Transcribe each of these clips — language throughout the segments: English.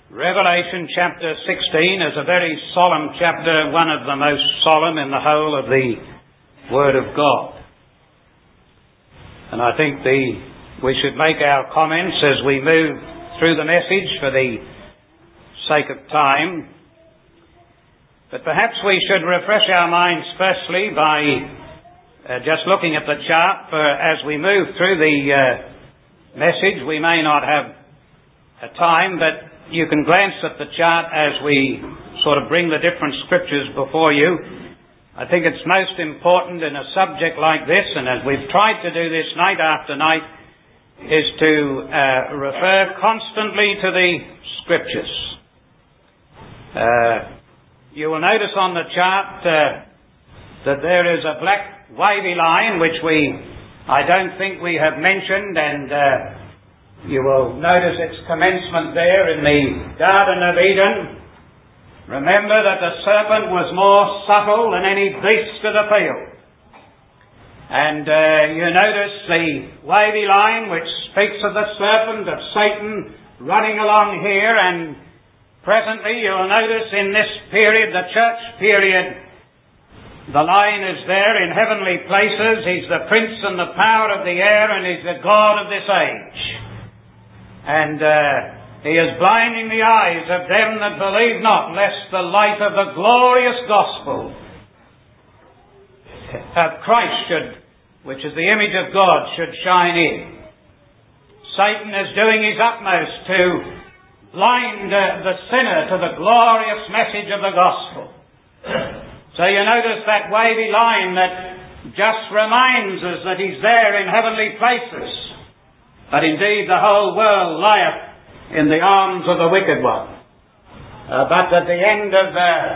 Revelation chapter 16 is a very solemn chapter, one of the most solemn in the whole of the Word of God. And I think we should make our comments as we move through the message for the sake of time. But perhaps we should refresh our minds firstly by just looking at the chart, for as we move through the message we may not have time, but you can glance at the chart as we sort of bring the different scriptures before you. I think it's most important in a subject like this, and as we've tried to do this night after night, is to refer constantly to the scriptures. You will notice on the chart that there is a black wavy line which I don't think we have mentioned, and you will notice its commencement there in the Garden of Eden. Remember that the serpent was more subtle than any beast of the field. And you notice the wavy line which speaks of the serpent, of Satan, running along here, and presently you'll notice in this period, the church period, the line is there in heavenly places. He's the prince and the power of the air, and he's the God of this age. And he is blinding the eyes of them that believe not, lest the light of the glorious gospel of Christ which is the image of God, should shine in. Satan is doing his utmost to blind the sinner to the glorious message of the gospel. So you notice that wavy line that just reminds us that he's there in heavenly places. But indeed the whole world lieth in the arms of the wicked one. But at the end of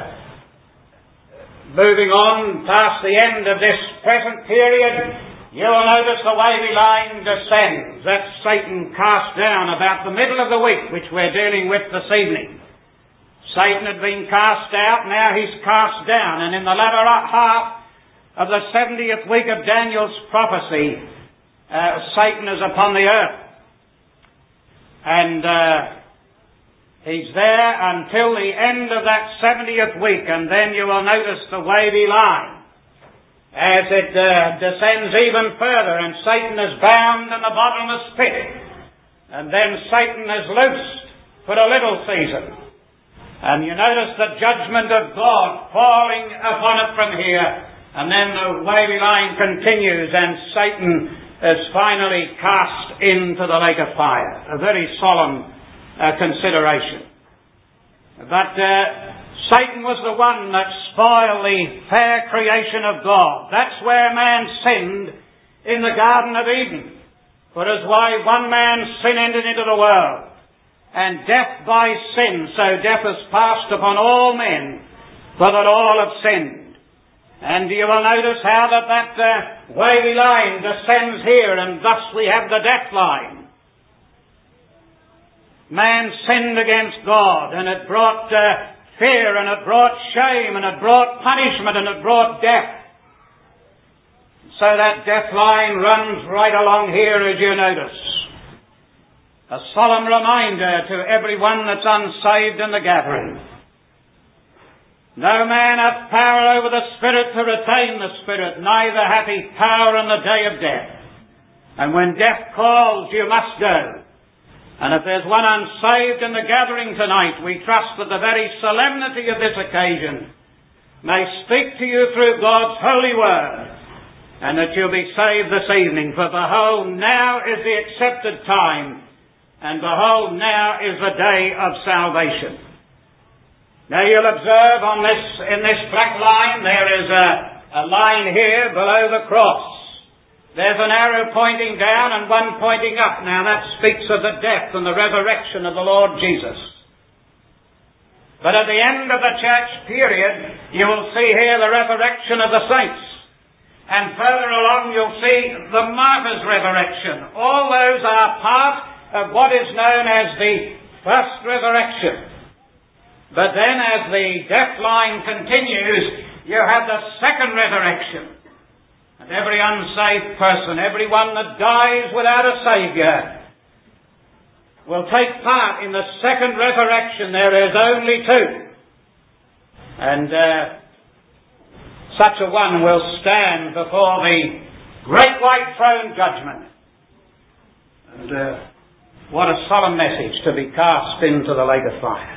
moving on past the end of this present period, you will notice the wavy line descends. That's Satan cast down about the middle of the week, which we're dealing with this evening. Satan had been cast out, now he's cast down. And in the latter half of the 70th week of Daniel's prophecy, Satan is upon the earth. And he's there until the end of that 70th week, and then you will notice the wavy line as it descends even further, and Satan is bound in the bottomless pit. And then Satan is loosed for a little season. And you notice the judgment of God falling upon it from here, and then the wavy line continues, and Satan is finally cast into the lake of fire. A very solemn consideration. But Satan was the one that spoiled the fair creation of God. That's where man sinned in the Garden of Eden. For as why one man's sin entered into the world, and death by sin, so death has passed upon all men, for that all have sinned. And you will notice how that wavy line descends here, and thus we have the death line. Man sinned against God, and it brought fear, and it brought shame, and it brought punishment, and it brought death. So that death line runs right along here, as you notice. A solemn reminder to everyone that's unsaved in the gathering. No man hath power over the Spirit to retain the Spirit, neither hath he power in the day of death. And when death calls, you must go. And if there's one unsaved in the gathering tonight, we trust that the very solemnity of this occasion may speak to you through God's holy word, and that you'll be saved this evening. For behold, now is the accepted time, and behold, now is the day of salvation. Now you'll observe in this black line, there is a line here below the cross. There's an arrow pointing down and one pointing up. Now that speaks of the death and the resurrection of the Lord Jesus. But at the end of the church period, you will see here the resurrection of the saints. And further along you'll see the martyrs' resurrection. All those are part of what is known as the first resurrection. But then as the death line continues, you have the second resurrection. And every unsaved person, everyone that dies without a Saviour, will take part in the second resurrection. There is only two. And such a one will stand before the great white throne judgment. And what a solemn message to be cast into the lake of fire.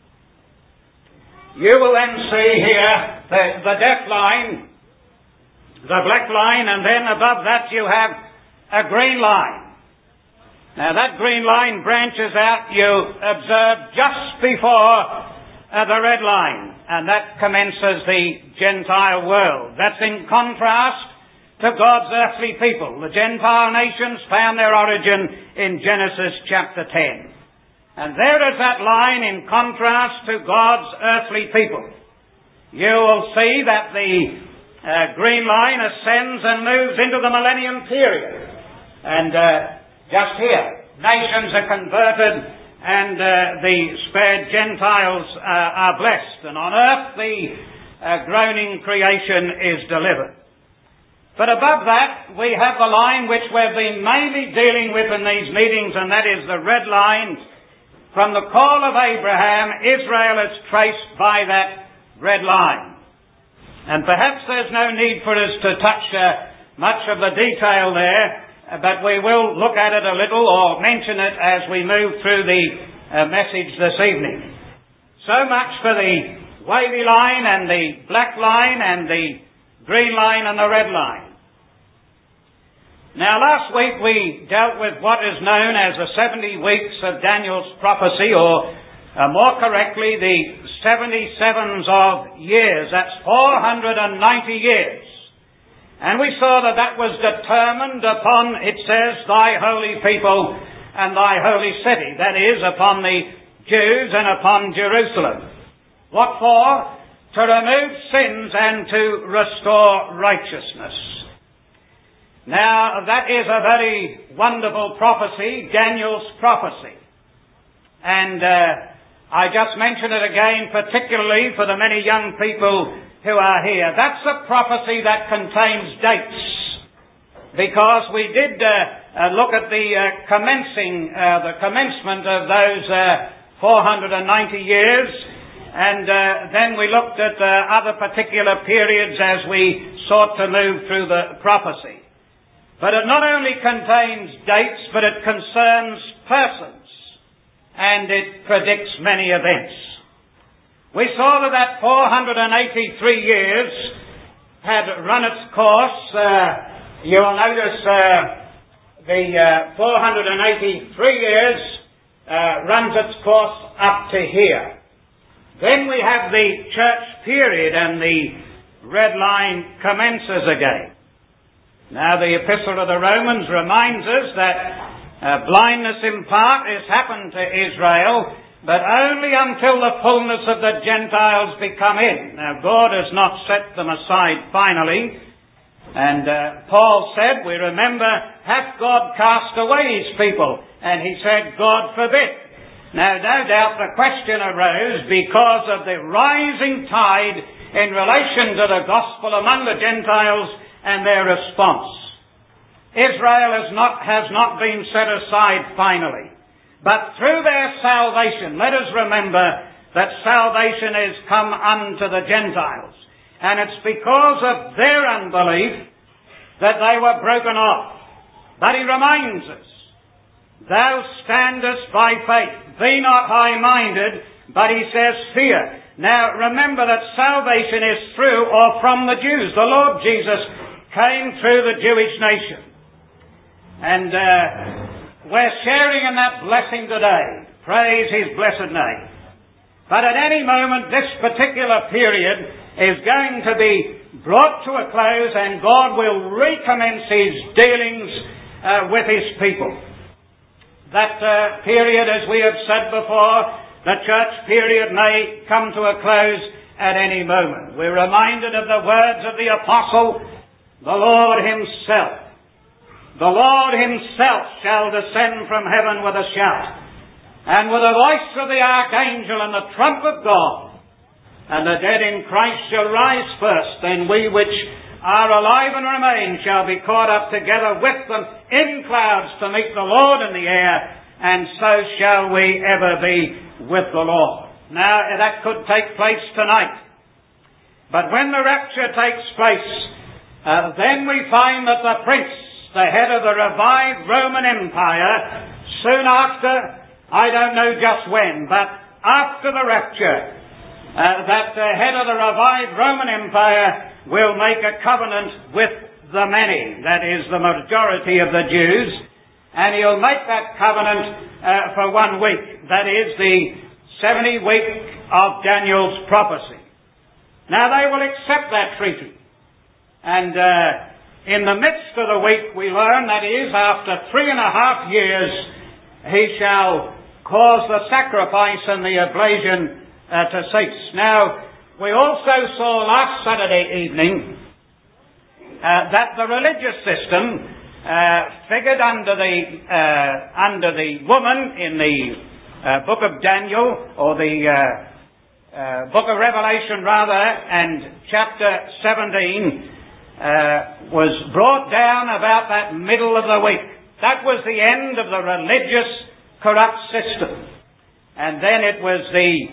You will then see here the death line, the black line, and then above that you have a green line. Now that green line branches out, you observe, just before the red line, and that commences the Gentile world. That's in contrast to God's earthly people. The Gentile nations found their origin in Genesis chapter 10. And there is that line in contrast to God's earthly people. You will see that the green line ascends and moves into the millennium period. And just here, nations are converted and the spared Gentiles are blessed. And on earth the groaning creation is delivered. But above that, we have the line which we've been mainly dealing with in these meetings, and that is the red line. From the call of Abraham, Israel is traced by that red line. And perhaps there's no need for us to touch much of the detail there, but we will look at it a little or mention it as we move through the message this evening. So much for the wavy line and the black line and the green line and the red line. Now last week we dealt with what is known as the 70 weeks of Daniel's prophecy, or more correctly, the 77s of years. That's 490 years. And we saw that that was determined upon, it says, thy holy people and thy holy city. That is, upon the Jews and upon Jerusalem. What for? To remove sins and to restore righteousness. Now, that is a very wonderful prophecy, Daniel's prophecy. And I just mention it again, particularly for the many young people who are here. That's a prophecy that contains dates. Because we did look at the commencement of those 490 years, and then we looked at other particular periods as we sought to move through the prophecy. But it not only contains dates, but it concerns persons, and it predicts many events. We saw that 483 years had run its course. You will notice the 483 years runs its course up to here. Then we have the church period, and the red line commences again. Now the Epistle of the Romans reminds us that blindness in part has happened to Israel, but only until the fullness of the Gentiles become in. Now God has not set them aside finally. And Paul said, we remember, hath God cast away his people? And he said, God forbid. Now no doubt the question arose because of the rising tide in relation to the gospel among the Gentiles and their response. Israel has not been set aside finally. But through their salvation, let us remember that salvation is come unto the Gentiles. And it's because of their unbelief that they were broken off. But he reminds us, thou standest by faith, be not high-minded, but he says fear. Now remember that salvation is through or from the Jews. The Lord Jesus came through the Jewish nation. And we're sharing in that blessing today. Praise his blessed name. But at any moment, this particular period is going to be brought to a close, and God will recommence his dealings with his people. That period, as we have said before, the church period may come to a close at any moment. We're reminded of the words of the apostle, the Lord himself shall descend from heaven with a shout, and with the voice of the archangel and the trump of God, and the dead in Christ shall rise first, then we which are alive and remain shall be caught up together with them in clouds to meet the Lord in the air, and so shall we ever be with the Lord. Now, that could take place tonight. But when the rapture takes place, then we find that the prince, the head of the revived Roman Empire, soon after, I don't know just when, but after the rapture, that the head of the revived Roman Empire will make a covenant with the many, that is, the majority of the Jews, and he'll make that covenant for 1 week, that is, the 70 week of Daniel's prophecy. Now they will accept that treaty, and in the midst of the week we learn, that is, after 3.5 years, he shall cause the sacrifice and the oblation to cease. Now, we also saw last Saturday evening that the religious system figured under the woman in the book of Daniel, or the book of Revelation rather, and chapter 17 was brought down about that middle of the week. That was the end of the religious corrupt system. And then it was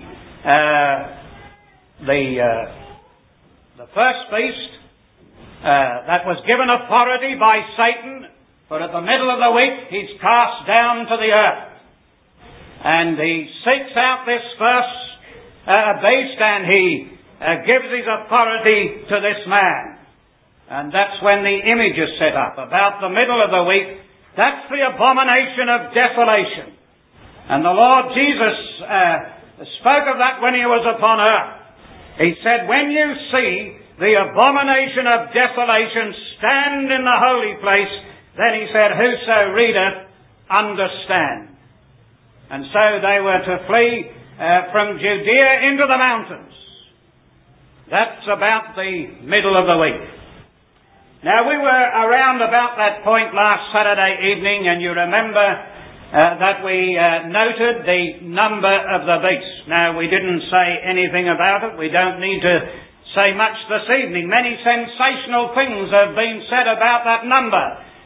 the first beast that was given authority by Satan, but at the middle of the week he's cast down to the earth. And he seeks out this first beast, and he gives his authority to this man. And that's when the image is set up. About the middle of the week, that's the abomination of desolation. And the Lord Jesus spoke of that when he was upon earth. He said, when you see the abomination of desolation stand in the holy place, then he said, whoso readeth, understand. And so they were to flee from Judea into the mountains. That's about the middle of the week. Now, we were around about that point last Saturday evening, and you remember that we noted the number of the beast. Now, we didn't say anything about it. We don't need to say much this evening. Many sensational things have been said about that number.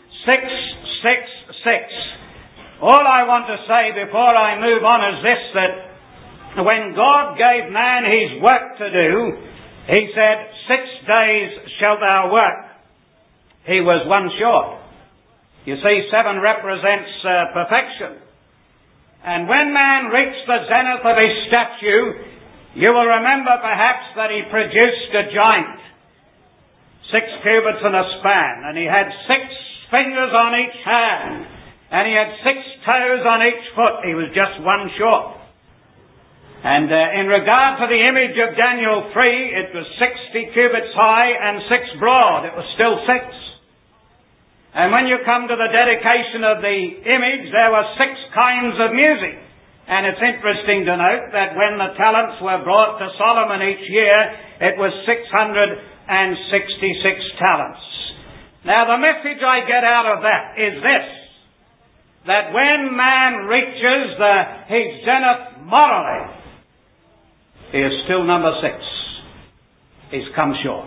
666. All I want to say before I move on is this, that when God gave man his work to do, he said, 6 days shalt thou work. He was 1 short. You see, 7 represents perfection. And when man reached the zenith of his statue, you will remember perhaps that he produced a giant, 6 cubits and a span, and he had 6 fingers on each hand, and he had 6 toes on each foot. He was just 1 short. And in regard to the image of Daniel 3, it was 60 cubits high and 6 broad. It was still 6. And when you come to the dedication of the image, there were 6 kinds of music. And it's interesting to note that when the talents were brought to Solomon each year, it was 666 talents. Now, the message I get out of that is this, that when man reaches his zenith morally, he is still number 6. He's come short.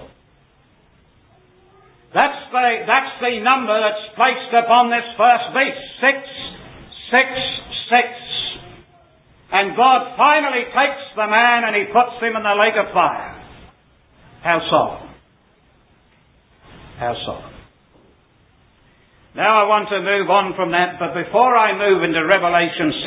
That's the number that's placed upon this first beast. 666. And God finally takes the man and he puts him in the lake of fire. How solemn. How solemn. Now I want to move on from that, but before I move into Revelation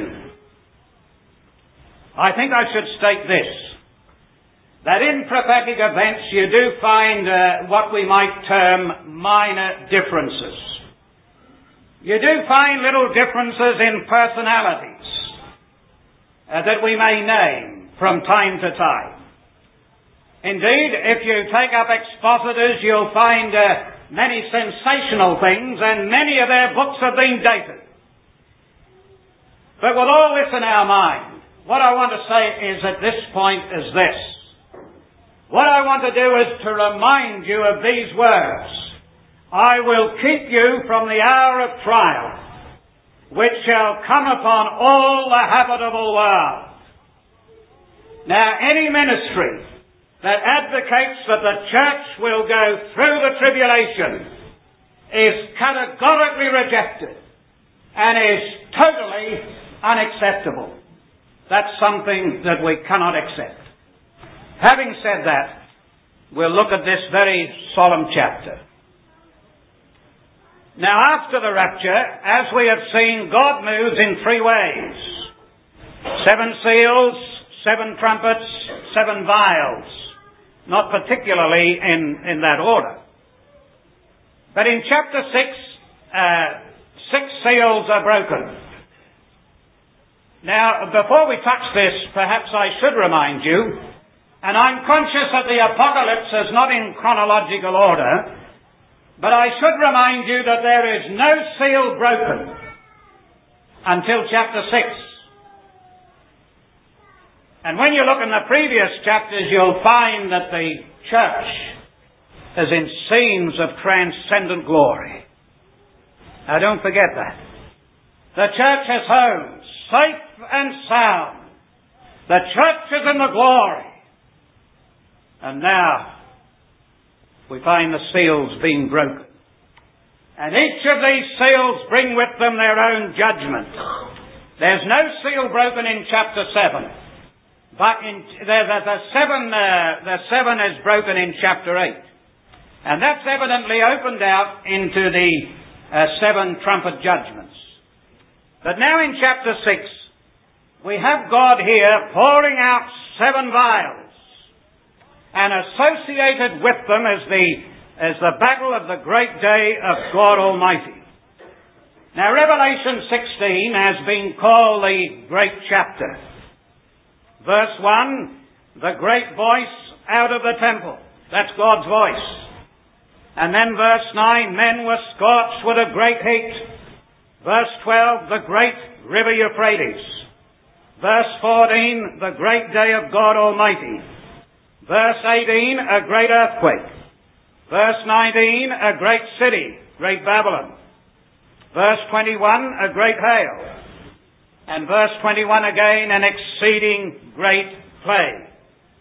16, I think I should state this, that in prophetic events you do find what we might term minor differences. You do find little differences in personalities that we may name from time to time. Indeed, if you take up expositors, you'll find many sensational things, and many of their books have been dated. But with all this in our mind, what I want to say is at this point is this. What I want to do is to remind you of these words. I will keep you from the hour of trial, which shall come upon all the habitable world. Now, any ministry that advocates that the church will go through the tribulation is categorically rejected and is totally unacceptable. That's something that we cannot accept. Having said that, we'll look at this very solemn chapter. Now, after the rapture, as we have seen, God moves in three ways. 7 seals, 7 trumpets, 7 vials. Not particularly in that order. But in chapter 6, 6 seals are broken. Now, before we touch this, perhaps I should remind you, and I'm conscious that the apocalypse is not in chronological order, but I should remind you that there is no seal broken until chapter 6. And when you look in the previous chapters, you'll find that the church is in scenes of transcendent glory. Now don't forget that. The church is home, safe and sound. The church is in the glory. And now we find the seals being broken. And each of these seals bring with them their own judgment. There's no seal broken in chapter 7. But the 7 is broken in chapter 8. And that's evidently opened out into the 7 trumpet judgments. But now in chapter 6, we have God here pouring out 7 vials. And associated with them is the battle of the great day of God Almighty. Now Revelation 16 has been called the great chapter. Verse 1, the great voice out of the temple. That's God's voice. And then verse 9, men were scorched with a great heat. Verse 12, the great river Euphrates. Verse 14, the great day of God Almighty. Verse 18, a great earthquake. Verse 19, a great city, great Babylon. Verse 21, a great hail. And verse 21 again, an exceeding great plague.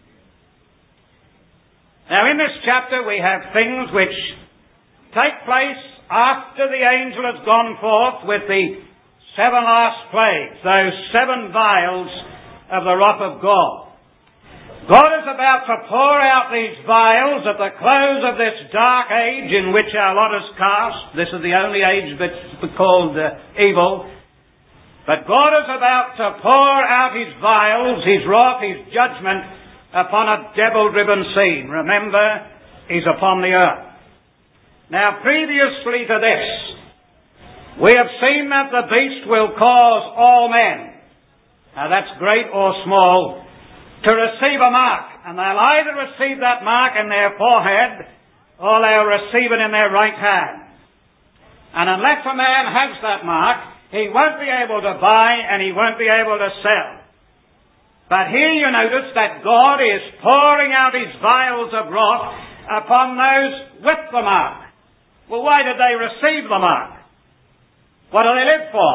Now in this chapter we have things which take place after the angel has gone forth with the 7 last plagues, those 7 vials of the wrath of God. God is about to pour out these vials at the close of this dark age in which our lot is cast. This is the only age that's called evil. But God is about to pour out His vials, His wrath, His judgment upon a devil-driven scene. Remember, He's upon the earth. Now, previously to this, we have seen that the beast will cause all men, now that's great or small, to receive a mark. And they'll either receive that mark in their forehead, or they'll receive it in their right hand. And unless a man has that mark, he won't be able to buy and he won't be able to sell. But here you notice that God is pouring out His vials of wrath upon those with the mark. Well, why did they receive the mark? What do they live for?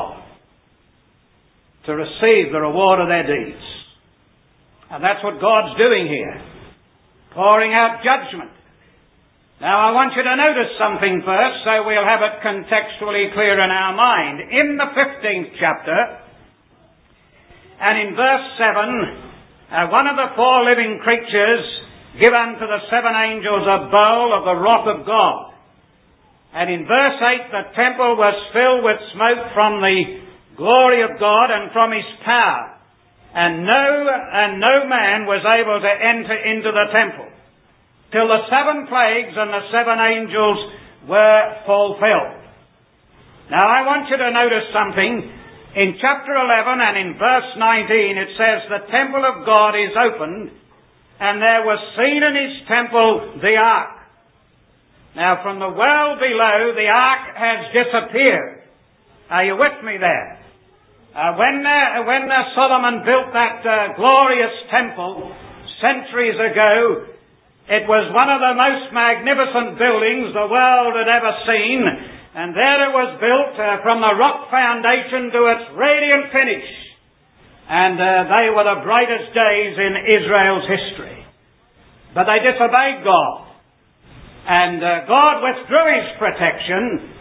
To receive the reward of their deeds. And that's what God's doing here. Pouring out judgment. Now I want you to notice something first, so we'll have it contextually clear in our mind. In the 15th chapter, and in verse 7, one of the 4 living creatures give unto the 7 angels a bowl of the wrath of God. And in verse 8, the temple was filled with smoke from the glory of God and from His power. And no man was able to enter into the temple till the 7 plagues and the 7 angels were fulfilled. Now I want you to notice something. In chapter 11 and in verse 19 it says, the temple of God is opened, and there was seen in His temple the ark. Now from the world below the ark has disappeared. Are you with me there? When Solomon built that glorious temple centuries ago, it was one of the most magnificent buildings the world had ever seen, and there it was built from the rock foundation to its radiant finish. And they were the brightest days in Israel's history. But they disobeyed God. And God withdrew His protection,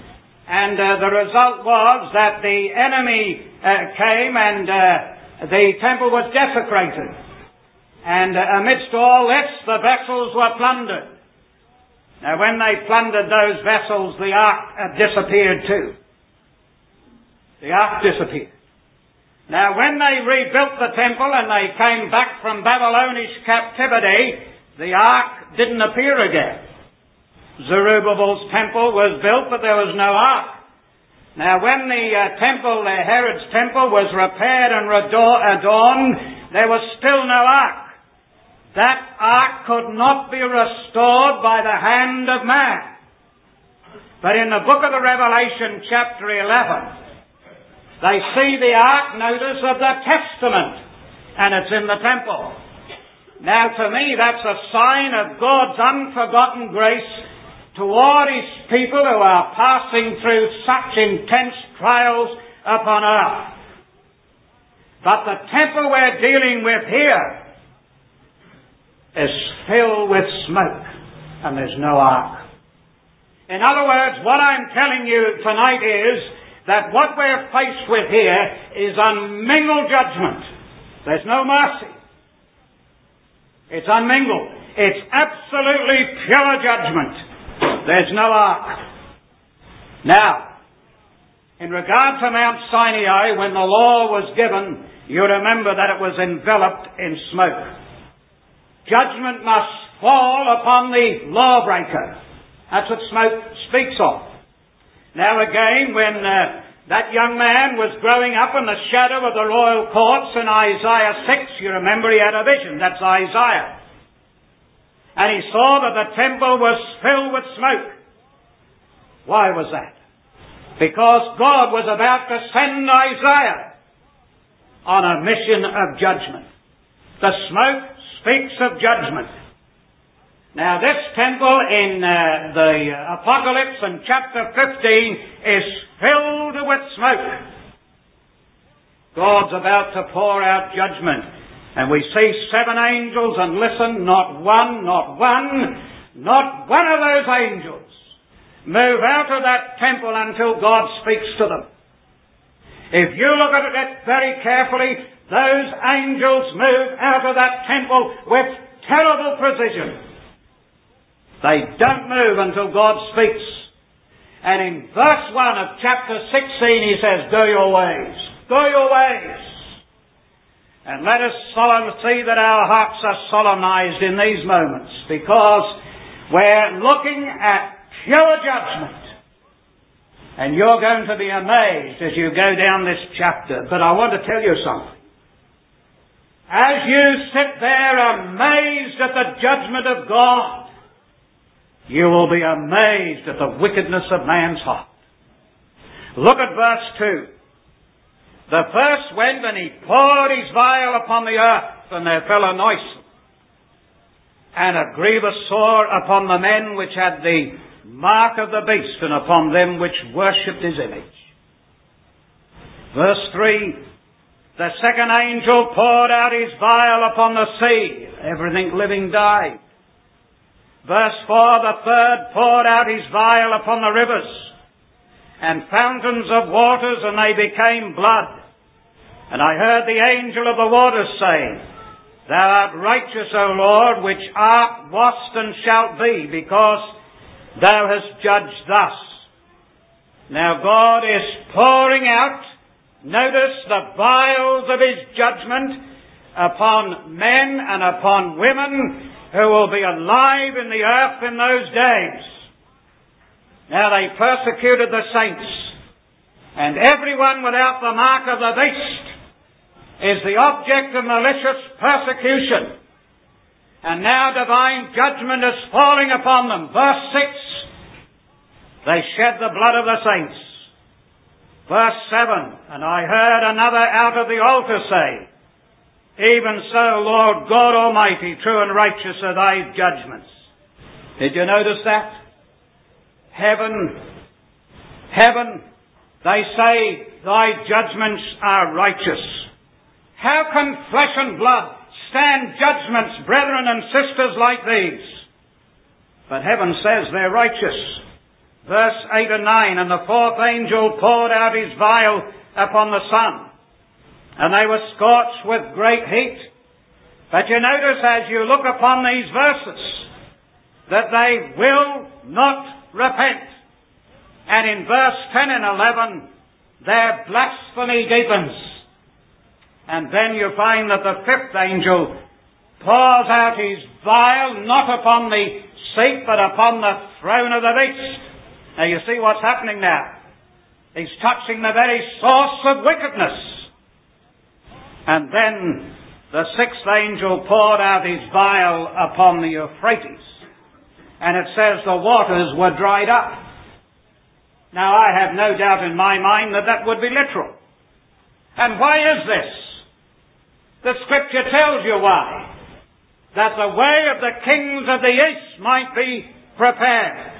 And the result was that the enemy came and the temple was desecrated. And amidst all this, the vessels were plundered. Now when they plundered those vessels, the ark disappeared too. The ark disappeared. Now when they rebuilt the temple and they came back from Babylonish captivity, the ark didn't appear again. Zerubbabel's temple was built, but there was no ark. Now when the temple, Herod's temple, was repaired and adorned, there was still no ark. That ark could not be restored by the hand of man. But in the book of the Revelation, chapter 11, they see the ark, notice, of the testament, and it's in the temple. Now to me, that's a sign of God's unforgotten grace toward His people who are passing through such intense trials upon earth. But the temple we're dealing with here is filled with smoke, and there's no ark. In other words, what I'm telling you tonight is that what we're faced with here is unmingled judgment. There's no mercy. It's unmingled. It's absolutely pure judgment. There's no ark. Now, in regard to Mount Sinai, when the law was given, you remember that it was enveloped in smoke. Judgment must fall upon the lawbreaker. That's what smoke speaks of. Now again, when that young man was growing up in the shadow of the royal courts in Isaiah 6, you remember he had a vision. That's Isaiah. And he saw that the temple was filled with smoke. Why was that? Because God was about to send Isaiah on a mission of judgment. The smoke speaks of judgment. Now this temple in the Apocalypse in chapter 15 is filled with smoke. God's about to pour out judgment. And we see 7 angels, and listen, not one of those angels move out of that temple until God speaks to them. If you look at it very carefully, those angels move out of that temple with terrible precision. They don't move until God speaks. And in verse 1 of chapter 16 he says, go your ways. Go your ways. And let us see that our hearts are solemnized in these moments, because we're looking at pure judgment. And you're going to be amazed as you go down this chapter. But I want to tell you something. As you sit there amazed at the judgment of God, you will be amazed at the wickedness of man's heart. Look at verse 2. The first went and he poured his vial upon the earth, and there fell a noisome and a grievous sore upon the men which had the mark of the beast, and upon them which worshipped his image. Verse 3. The second angel poured out his vial upon the sea. Everything living died. Verse 4. The third poured out his vial upon the rivers and fountains of waters, and they became blood. And I heard the angel of the waters saying, Thou art righteous, O Lord, which art, wast, and shalt be, because thou hast judged thus. Now God is pouring out, notice, the vials of His judgment upon men and upon women who will be alive in the earth in those days. Now they persecuted the saints, and everyone without the mark of the beast is the object of malicious persecution. And now divine judgment is falling upon them. Verse 6. They shed the blood of the saints. Verse 7. And I heard another out of the altar say, Even so, Lord God Almighty, true and righteous are thy judgments. Did you notice that? Heaven, they say, thy judgments are righteous. How can flesh and blood stand judgments, brethren and sisters, like these? But heaven says they're righteous. Verse 8 and 9, and the fourth angel poured out his vial upon the sun, and they were scorched with great heat. But you notice as you look upon these verses that they will not repent. And in verse 10 and 11, their blasphemy deepens. And then you find that the fifth angel pours out his vial not upon the seat but upon the throne of the beast. Now you see what's happening now. He's touching the very source of wickedness. And then the sixth angel poured out his vial upon the Euphrates. And it says the waters were dried up. Now I have no doubt in my mind that that would be literal. And why is this? The Scripture tells you why. That the way of the kings of the east might be prepared.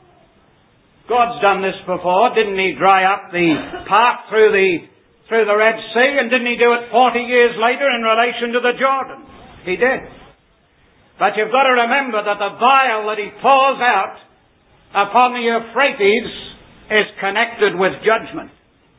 God's done this before. Didn't He dry up the path through the Red Sea, and didn't He do it 40 years later in relation to the Jordan? He did. But you've got to remember that the vial that He pours out upon the Euphrates is connected with judgment.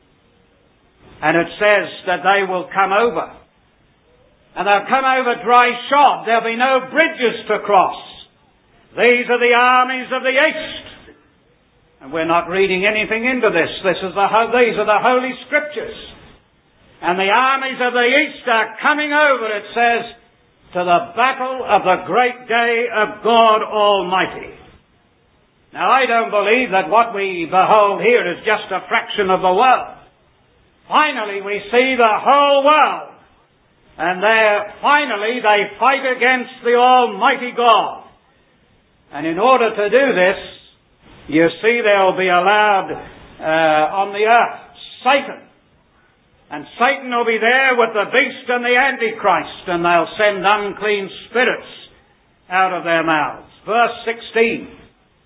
And it says that they will come over. And they'll come over dry shod. There'll be no bridges to cross. These are the armies of the east. And we're not reading anything into this. These are the Holy Scriptures. And the armies of the east are coming over, it says, to the battle of the great day of God Almighty. Now I don't believe that what we behold here is just a fraction of the world. Finally we see the whole world. And there, finally, they fight against the Almighty God. And in order to do this, you see they'll be allowed on the earth Satan. And Satan will be there with the beast and the Antichrist, and they'll send unclean spirits out of their mouths. Verse 16.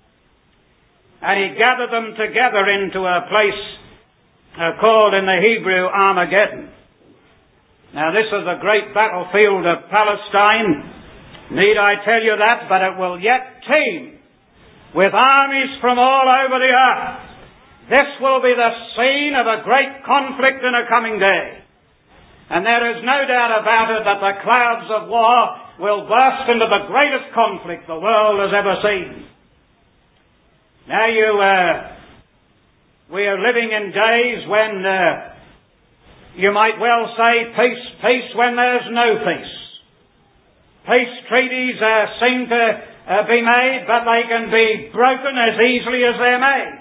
And he gathered them together into a place called in the Hebrew Armageddon. Now this is the great battlefield of Palestine. Need I tell you that? But it will yet teem with armies from all over the earth. This will be the scene of a great conflict in a coming day. And there is no doubt about it that the clouds of war will burst into the greatest conflict the world has ever seen. Now we are living in days when you might well say peace, peace when there's no peace. Peace treaties seem to be made, but they can be broken as easily as they're made.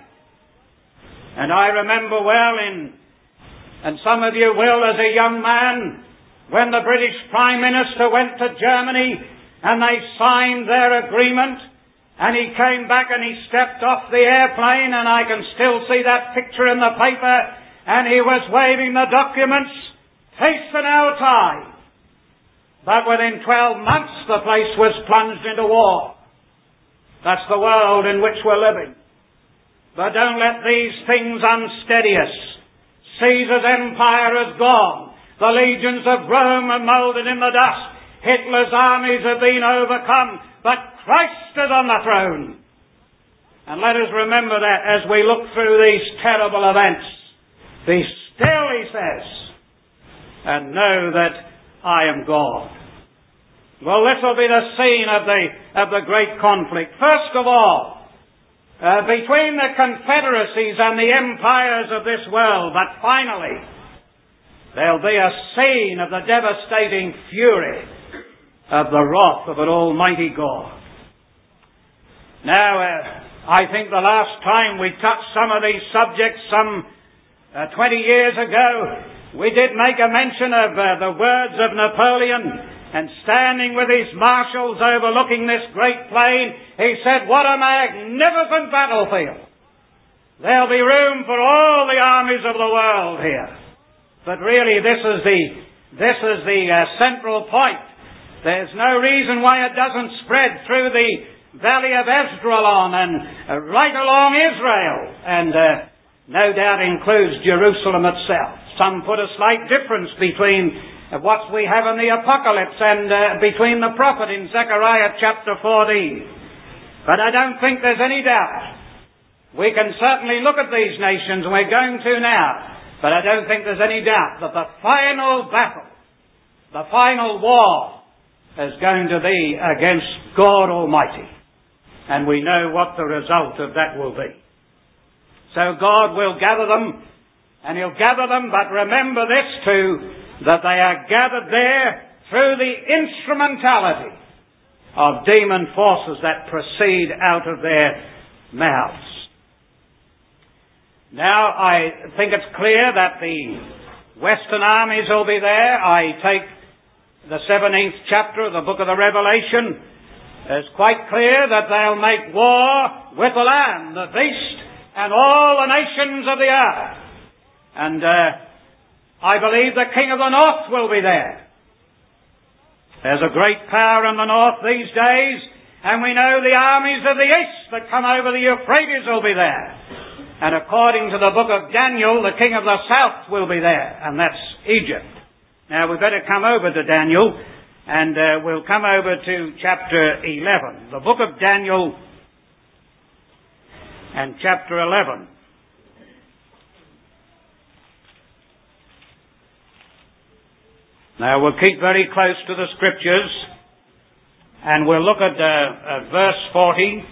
And I remember well, and some of you will as a young man, when the British Prime Minister went to Germany and they signed their agreement, and he came back and he stepped off the airplane, and I can still see that picture in the paper, and he was waving the documents, peace and Altai. But within 12 months the place was plunged into war. That's the world in which we're living. But don't let these things unsteady us. Caesar's empire is gone. The legions of Rome are moulded in the dust. Hitler's armies have been overcome. But Christ is on the throne. And let us remember that as we look through these terrible events. Be still, he says, and know that I am God. Well, this will be the scene of the great conflict. First of all, between the confederacies and the empires of this world, but finally, there'll be a scene of the devastating fury of the wrath of an Almighty God. Now, I think the last time we touched some of these subjects, 20 years ago, we did make a mention of the words of Napoleon, and standing with his marshals overlooking this great plain, he said, "What a magnificent battlefield! There'll be room for all the armies of the world here." But really, this is the central point. There's no reason why it doesn't spread through the valley of Esdraelon and right along Israel, and no doubt includes Jerusalem itself. Some put a slight difference between what we have in the Apocalypse and between the prophet in Zechariah chapter 14. But I don't think there's any doubt We can certainly look at these nations, and we're going to now, but I don't think there's any doubt that the final battle, the final war, is going to be against God Almighty. And we know what the result of that will be. So God will gather them, and He'll gather them, but remember this too, that they are gathered there through the instrumentality of demon forces that proceed out of their mouths. Now, I think it's clear that the Western armies will be there. I take the 17th chapter of the book of the Revelation. It's quite clear that they'll make war with the Lamb, the beast, and all the nations of the earth. And I believe the King of the North will be there. There's a great power in the North these days, and we know the armies of the East that come over the Euphrates will be there. And according to the book of Daniel, the King of the South will be there, and that's Egypt. Now we'd better come over to Daniel, and we'll come over to chapter 11. The book of Daniel and chapter 11. Now we'll keep very close to the Scriptures, and we'll look at verse 40.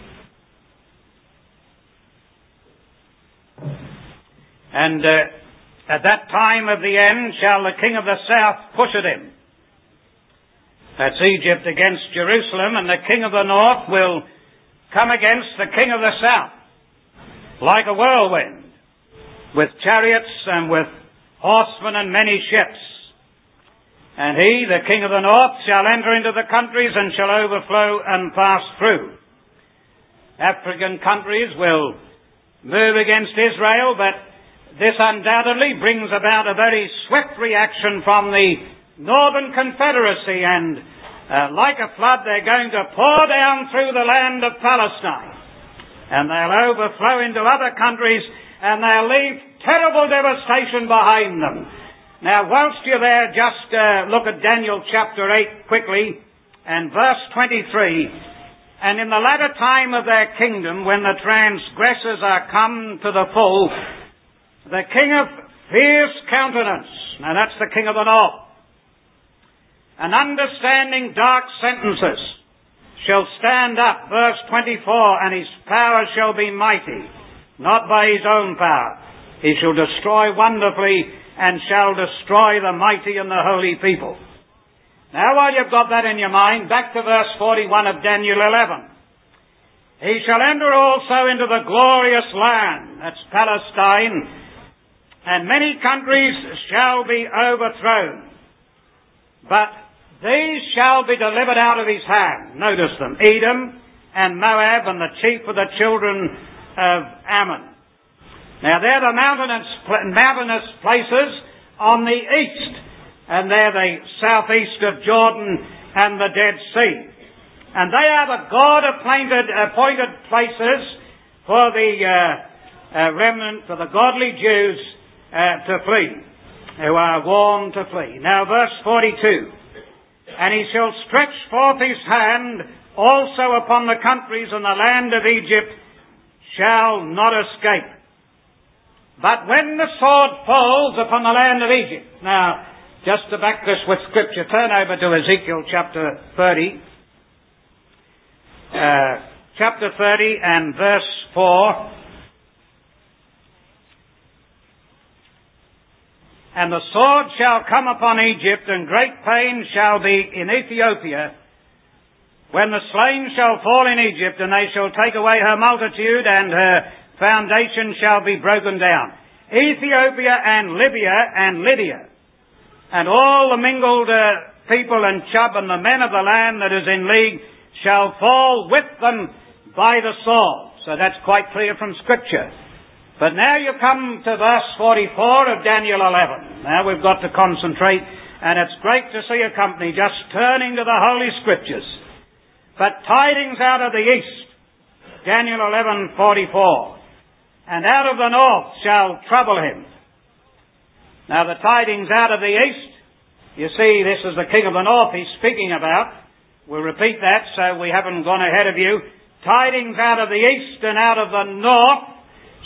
And at that time of the end shall the king of the south push at him. That's Egypt against Jerusalem, and the king of the north will come against the king of the south like a whirlwind, with chariots and with horsemen and many ships. And he, the king of the north, shall enter into the countries and shall overflow and pass through. African countries will move against Israel, but this undoubtedly brings about a very swift reaction from the Northern Confederacy, and like a flood they're going to pour down through the land of Palestine, and they'll overflow into other countries, and they'll leave terrible devastation behind them. Now, whilst you're there, just look at Daniel chapter 8 quickly, and verse 23. And in the latter time of their kingdom, when the transgressors are come to the full, the king of fierce countenance, now that's the king of the north, and understanding dark sentences, shall stand up, verse 24, and his power shall be mighty, not by his own power. He shall destroy wonderfully, and shall destroy the mighty and the holy people. Now, while you've got that in your mind, back to verse 41 of Daniel 11. He shall enter also into the glorious land, that's Palestine, and many countries shall be overthrown. But these shall be delivered out of his hand. Notice them, Edom and Moab and the chief of the children of Ammon. Now they're the mountainous places on the east, and they're the southeast of Jordan and the Dead Sea. And they are the God-appointed places for the remnant, for the godly Jews to flee, who are warned to flee. Now verse 42. And he shall stretch forth his hand also upon the countries, and the land of Egypt shall not escape. But when the sword falls upon the land of Egypt. Now, just to back this with Scripture, turn over to Ezekiel chapter 30. Chapter 30 and verse 4. And the sword shall come upon Egypt, and great pain shall be in Ethiopia, when the slain shall fall in Egypt, and they shall take away her multitude, and her foundation shall be broken down. Ethiopia and Libya and Lydia, and all the mingled people and Chub, and the men of the land that is in league, shall fall with them by the sword. So that's quite clear from Scripture. But now you come to verse 44 of Daniel 11. Now we've got to concentrate, and it's great to see a company just turning to the Holy Scriptures. But tidings out of the east, Daniel 11:44, and out of the north shall trouble him. Now the tidings out of the east, you see, this is the king of the north he's speaking about. We'll repeat that so we haven't gone ahead of you. Tidings out of the east and out of the north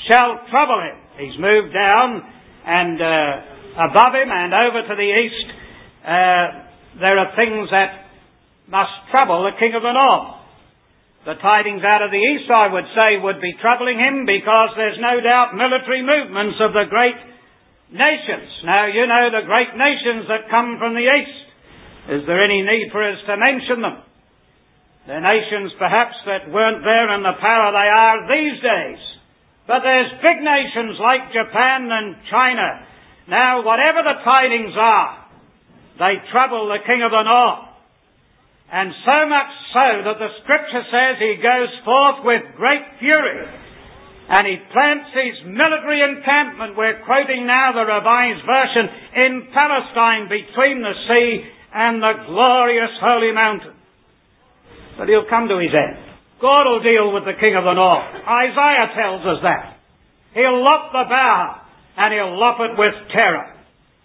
shall trouble him. He's moved down and above him and over to the east. There are things that must trouble the king of the north. The tidings out of the east, I would say, would be troubling him because there's no doubt military movements of the great nations. Now, you know the great nations that come from the east. Is there any need for us to mention them? They're nations perhaps that weren't there in the power they are these days. But there's big nations like Japan and China. Now, whatever the tidings are, they trouble the king of the north. And so much so that the Scripture says he goes forth with great fury and he plants his military encampment, we're quoting now the Revised Version, in Palestine between the sea and the glorious holy mountain. But he'll come to his end. God will deal with the king of the north. Isaiah tells us that. He'll lop the bough and he'll lop it with terror.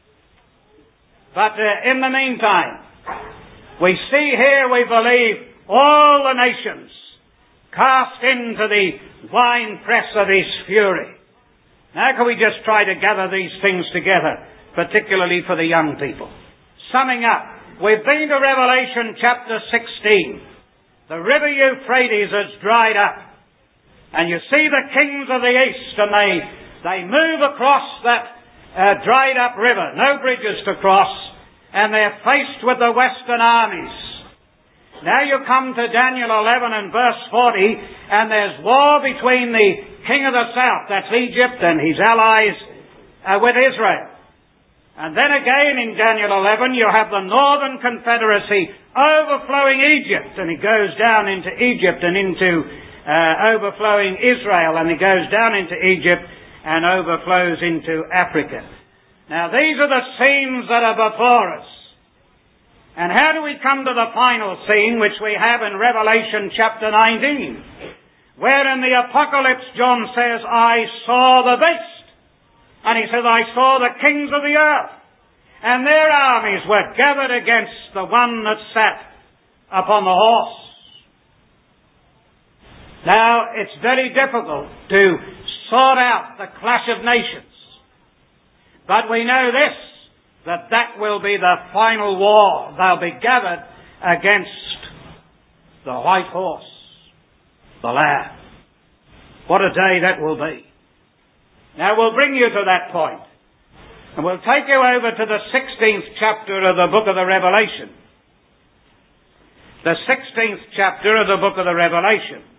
But in the meantime, we see here, we believe, all the nations cast into the winepress of his fury. Now can we just try to gather these things together, particularly for the young people? Summing up, we've been to Revelation chapter 16. The river Euphrates has dried up. And you see the kings of the east, and they move across that dried up river. No bridges to cross. And they're faced with the western armies. Now you come to Daniel 11 and verse 40, and there's war between the king of the south, that's Egypt, and his allies with Israel. And then again in Daniel 11 you have the northern confederacy overflowing Egypt, and it goes down into Egypt and into overflowing Israel, and it goes down into Egypt and overflows into Africa. Now these are the scenes that are before us. And how do we come to the final scene which we have in Revelation chapter 19? Where in the Apocalypse John says, I saw the beast. And he says, I saw the kings of the earth. And their armies were gathered against the one that sat upon the horse. Now it's very difficult to sort out the clash of nations. But we know this, that will be the final war. They'll be gathered against the white horse, the Lamb. What a day that will be. Now we'll bring you to that point. And we'll take you over to the 16th chapter of the book of the Revelation. The 16th chapter of the book of the Revelation.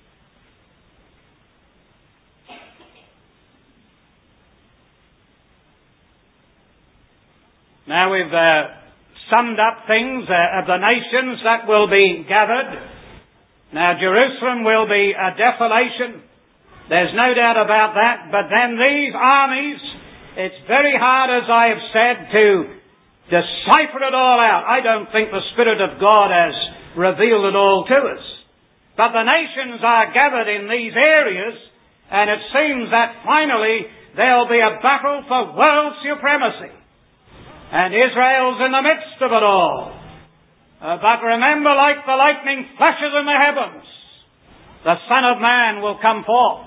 Now we've summed up things of the nations that will be gathered. Now Jerusalem will be a desolation. There's no doubt about that. But then these armies, it's very hard, as I have said, to decipher it all out. I don't think the Spirit of God has revealed it all to us. But the nations are gathered in these areas, and it seems that finally there'll be a battle for world supremacy. And Israel's in the midst of it all. But remember, like the lightning flashes in the heavens, the Son of Man will come forth.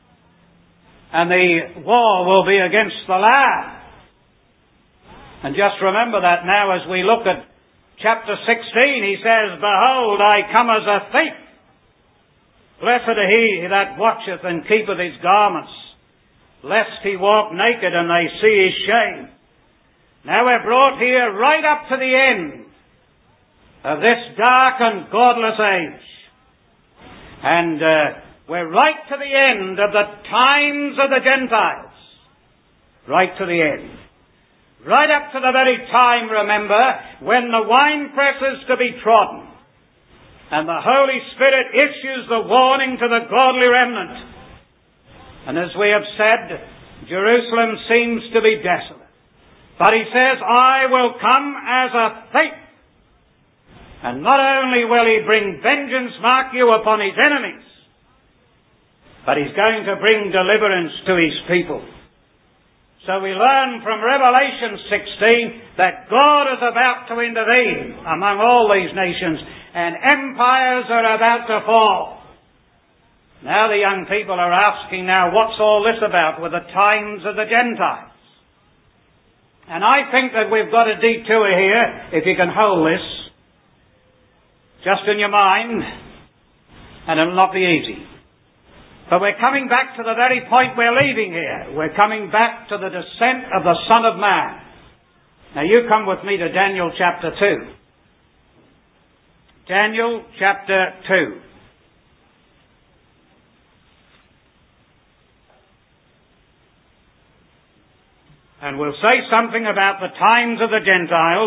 And the war will be against the Lamb. And just remember that now as we look at chapter 16, he says, Behold, I come as a thief. Blessed are he that watcheth and keepeth his garments, lest he walk naked and they see his shame. Now we're brought here right up to the end of this dark and godless age. And we're right to the end of the times of the Gentiles. Right to the end. Right up to the very time, remember, when the winepress is to be trodden. And the Holy Spirit issues the warning to the godly remnant. And as we have said, Jerusalem seems to be desolate. But he says, I will come as a thief. And not only will he bring vengeance, mark you, upon his enemies, but he's going to bring deliverance to his people. So we learn from Revelation 16 that God is about to intervene among all these nations, and empires are about to fall. Now the young people are asking, now what's all this about with the times of the Gentiles? And I think that we've got a detour here, if you can hold this, just in your mind, and it'll not be easy. But we're coming back to the very point we're leaving here. We're coming back to the descent of the Son of Man. Now you come with me to Daniel chapter 2. Daniel chapter 2. And we'll say something about the times of the Gentiles.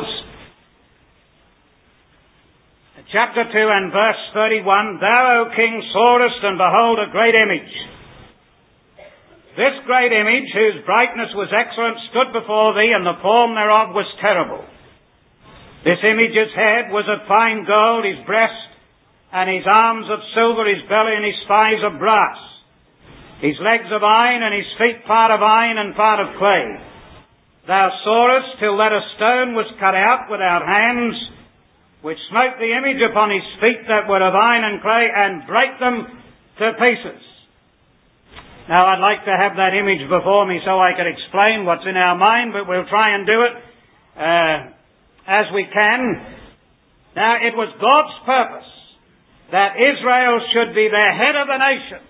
Chapter 2 and verse 31, Thou, O King, sawest, and behold, a great image. This great image, whose brightness was excellent, stood before thee, and the form thereof was terrible. This image's head was of fine gold, his breast, and his arms of silver, his belly and his thighs of brass, his legs of iron, and his feet part of iron and part of clay. Thou sawest till that a stone was cut out without hands, which smote the image upon his feet that were of iron and clay, and brake them to pieces. Now I'd like to have that image before me so I could explain what's in our mind, but we'll try and do it as we can. Now it was God's purpose that Israel should be the head of the nations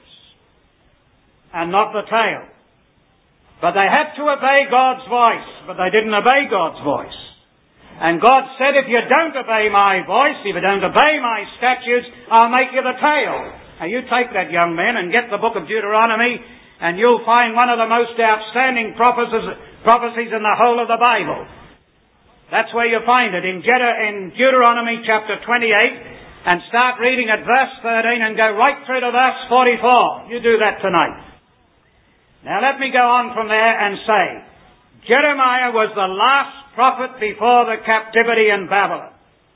and not the tail. But they had to obey God's voice, but they didn't obey God's voice. And God said, if you don't obey my voice, if you don't obey my statutes, I'll make you the tail. Now you take that, young men, and get the book of Deuteronomy, and you'll find one of the most outstanding prophecies in the whole of the Bible. That's where you find it, in Deuteronomy chapter 28, and start reading at verse 13 and go right through to verse 44. You do that tonight. Now let me go on from there and say, Jeremiah was the last prophet before the captivity in Babylon.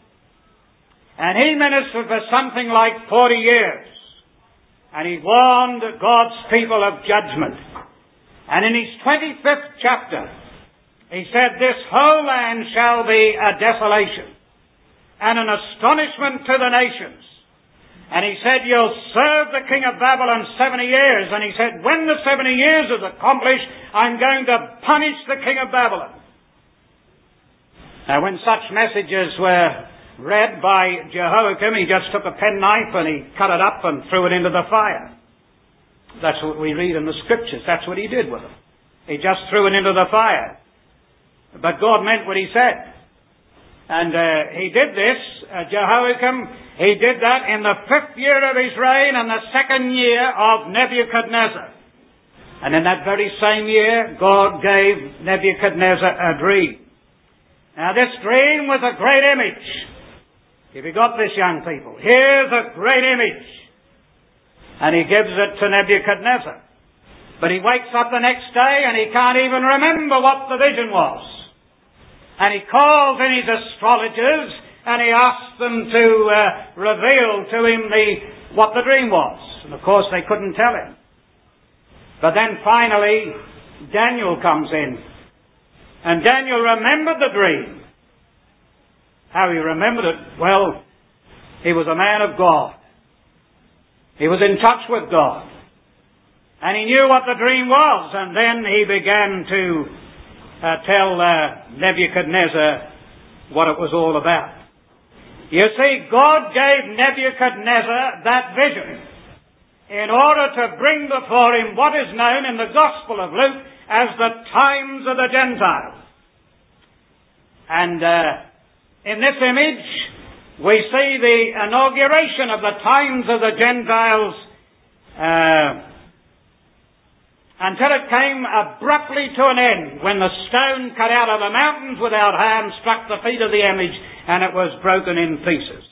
And he ministered for something like 40 years. And he warned God's people of judgment. And in his 25th chapter, he said, This whole land shall be a desolation and an astonishment to the nations. And he said, You'll serve the king of Babylon 70 years. And he said, when the 70 years is accomplished, I'm going to punish the king of Babylon. Now, when such messages were read by Jehoiakim, he just took a penknife and he cut it up and threw it into the fire. That's what we read in the scriptures. That's what he did with them. He just threw it into the fire. But God meant what he said. And he did this, Jehoiakim, he did that in the 5th year of his reign and the 2nd year of Nebuchadnezzar. And in that very same year, God gave Nebuchadnezzar a dream. Now this dream was a great image. Have you got this, young people? Here's a great image. And he gives it to Nebuchadnezzar. But he wakes up the next day and he can't even remember what the vision was. And he calls in his astrologers and he asks them to reveal to him what the dream was. And of course they couldn't tell him. But then finally Daniel comes in. And Daniel remembered the dream. How he remembered it? Well, he was a man of God. He was in touch with God. And he knew what the dream was. And then he began to tell Nebuchadnezzar what it was all about. You see, God gave Nebuchadnezzar that vision in order to bring before him what is known in the Gospel of Luke as the times of the Gentiles. And in this image, we see the inauguration of the times of the Gentiles until it came abruptly to an end when the stone cut out of the mountains without hands struck the feet of the image and it was broken in pieces.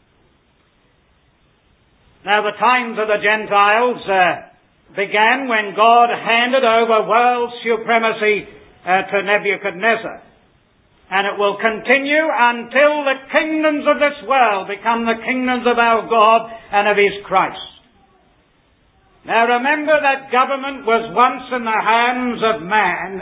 Now the times of the Gentiles began when God handed over world supremacy to Nebuchadnezzar. And it will continue until the kingdoms of this world become the kingdoms of our God and of His Christ. Now remember that government was once in the hands of man,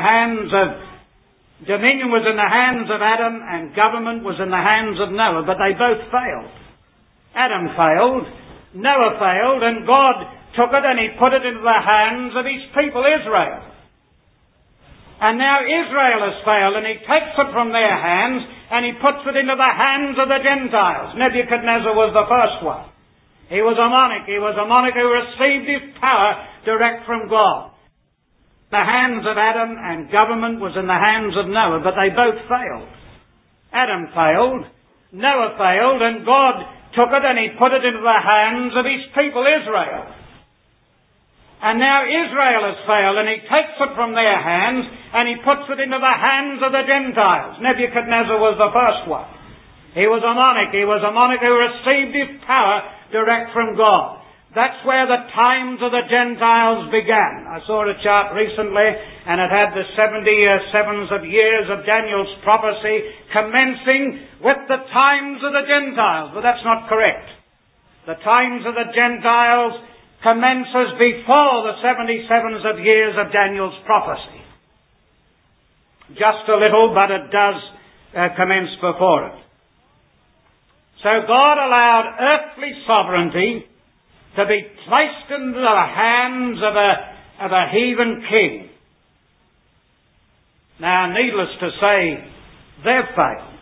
dominion was in the hands of Adam, and government was in the hands of Noah, but they both failed. Adam failed, Noah failed, and God took it and He put it into the hands of His people Israel. And now Israel has failed, and He takes it from their hands and He puts it into the hands of the Gentiles. Nebuchadnezzar was the first one. He was a monarch. He was a monarch who received his power direct from God. The hands of Adam and government was in the hands of Noah, but they both failed. Adam failed, Noah failed, and God took it and He put it into the hands of His people Israel. And now Israel has failed, and He takes it from their hands and He puts it into the hands of the Gentiles. Nebuchadnezzar was the first one. He was a monarch. He was a monarch who received his power direct from God. That's where the times of the Gentiles began. I saw a chart recently, and it had the 70 sevens of years of Daniel's prophecy commencing with the times of the Gentiles. But that's not correct. The times of the Gentiles commences before the 77s of years of Daniel's prophecy. Just a little, but it does commence before it. So God allowed earthly sovereignty to be placed into the hands of a heathen king. Now, needless to say, they've failed.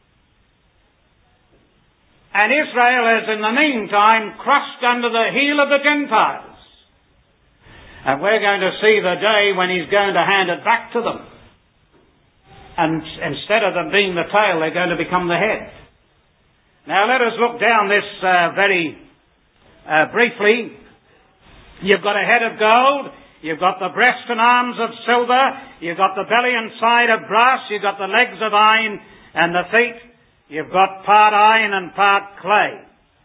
And Israel has, in the meantime, crushed under the heel of the Gentiles. And we're going to see the day when He's going to hand it back to them. And instead of them being the tail, they're going to become the head. Now let us look down this very briefly. You've got a head of gold, you've got the breast and arms of silver, you've got the belly and side of brass, you've got the legs of iron and the feet, you've got part iron and part clay.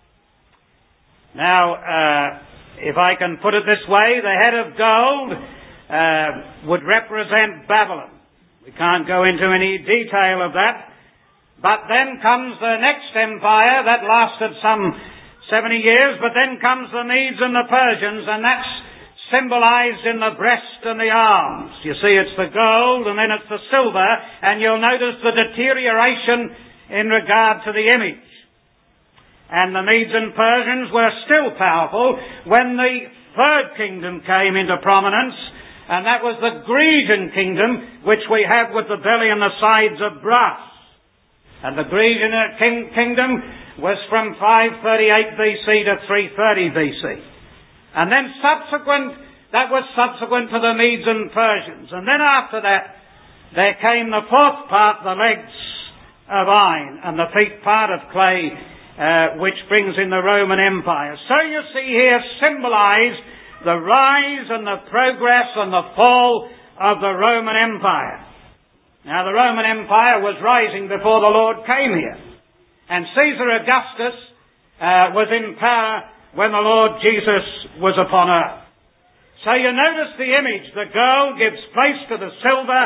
Now, if I can put it this way, the head of gold would represent Babylon. We can't go into any detail of that. But then comes the next empire that lasted some 70 years, but then comes the Medes and the Persians, and that's symbolized in the breast and the arms. You see, it's the gold and then it's the silver, and you'll notice the deterioration in regard to the image. And the Medes and Persians were still powerful when the third kingdom came into prominence, and that was the Grecian kingdom, which we have with the belly and the sides of brass. And the Grecian kingdom was from 538 BC to 330 BC. And then that was subsequent to the Medes and Persians. And then after that, there came the fourth part, the legs of iron, and the feet part of clay, which brings in the Roman Empire. So you see here symbolized the rise and the progress and the fall of the Roman Empire. Now, the Roman Empire was rising before the Lord came here. And Caesar Augustus was in power when the Lord Jesus was upon earth. So you notice the image. The gold gives place to the silver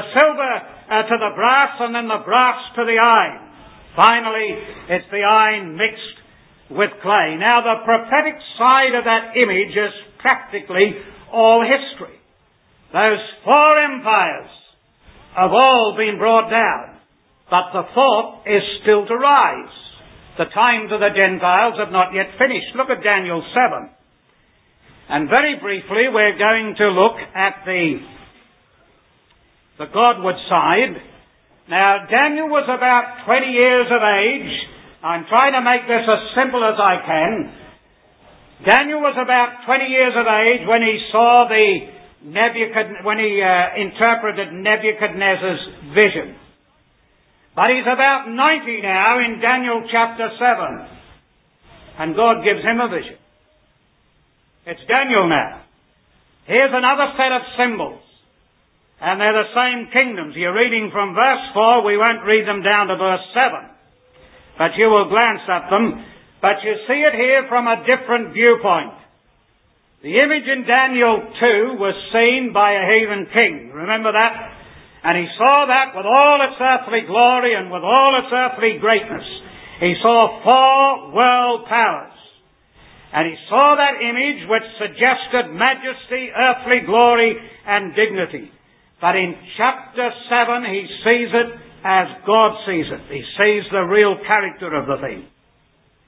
to the brass, and then the brass to the iron. Finally, it's the iron mixed with clay. Now, the prophetic side of that image is practically all history. Those four empires have all been brought down, but the fourth is still to rise. The times of the Gentiles have not yet finished. Look at Daniel 7. And very briefly, we're going to look at the Godward side. Now, Daniel was about 20 years of age. I'm trying to make this as simple as I can. Daniel was about 20 years of age when he saw when he interpreted Nebuchadnezzar's vision. But he's about 90 now in Daniel chapter 7. And God gives him a vision. It's Daniel now. Here's another set of symbols. And they're the same kingdoms. You're reading from verse 4. We won't read them down to verse 7. But you will glance at them. But you see it here from a different viewpoint. The image in Daniel 2 was seen by a heathen king. Remember that? And he saw that with all its earthly glory and with all its earthly greatness. He saw four world powers. And he saw that image which suggested majesty, earthly glory, and dignity. But in chapter 7 he sees it as God sees it. He sees the real character of the thing.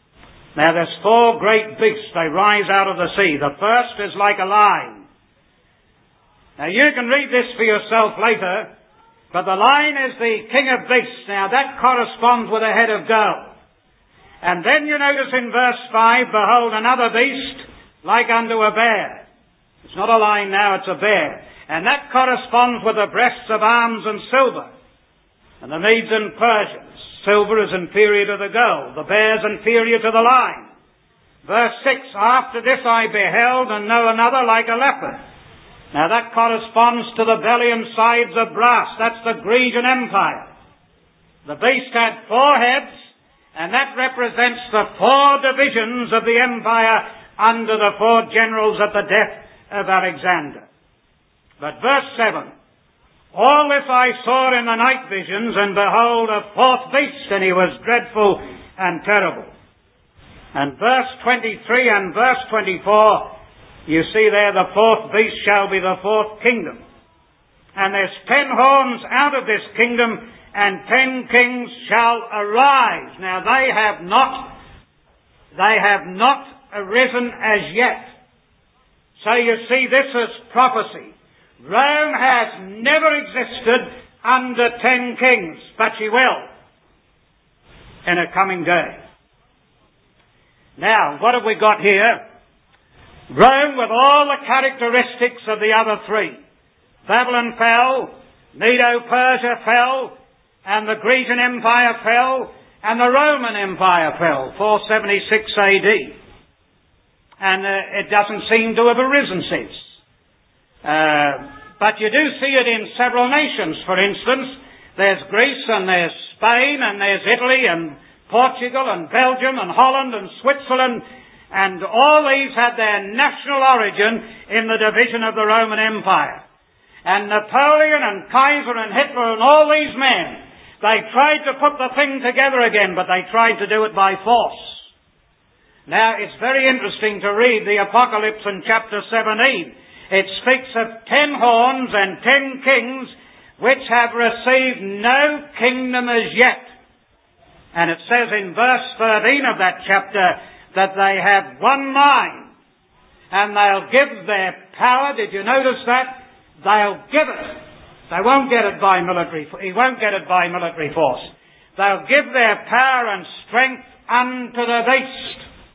Now there's 4 great beasts. They rise out of the sea. The first is like a lion. Now you can read this for yourself later, but the lion is the king of beasts. Now that corresponds with a head of gold. And then you notice in verse 5, behold, another beast like unto a bear. It's not a lion now, it's a bear. And that corresponds with the breasts of arms and silver. And the Medes and Persians. Silver is inferior to the gold. The bear is inferior to the lion. Verse 6, after this I beheld and know another like a leopard. Now that corresponds to the belly and sides of brass. That's the Grecian Empire. The beast had 4 heads, and that represents the 4 divisions of the empire under the 4 generals at the death of Alexander. But verse 7, all this I saw in the night visions, and behold, a 4th beast, and he was dreadful and terrible. And verse 23 and verse 24, you see there, the 4th beast shall be the 4th kingdom. And there's 10 horns out of this kingdom, and 10 kings shall arise. Now they have not arisen as yet. So you see, this is prophecy. Rome has never existed under 10 kings, but she will in a coming day. Now, what have we got here? Rome with all the characteristics of the other 3. Babylon fell, Medo-Persia fell, and the Grecian Empire fell, and the Roman Empire fell, 476 AD. And it doesn't seem to have arisen since. But you do see it in several nations. For instance, there's Greece and there's Spain and there's Italy and Portugal and Belgium and Holland and Switzerland, and all these had their national origin in the division of the Roman Empire. And Napoleon and Kaiser and Hitler and all these men, they tried to put the thing together again, but they tried to do it by force. Now, it's very interesting to read the Apocalypse in chapter 17. It speaks of 10 horns and 10 kings which have received no kingdom as yet. And it says in verse 13 of that chapter that they have one mind, and they'll give their power. Did you notice that? They'll give it. They won't get it by military. He won't get it by military force. They'll give their power and strength unto the beast.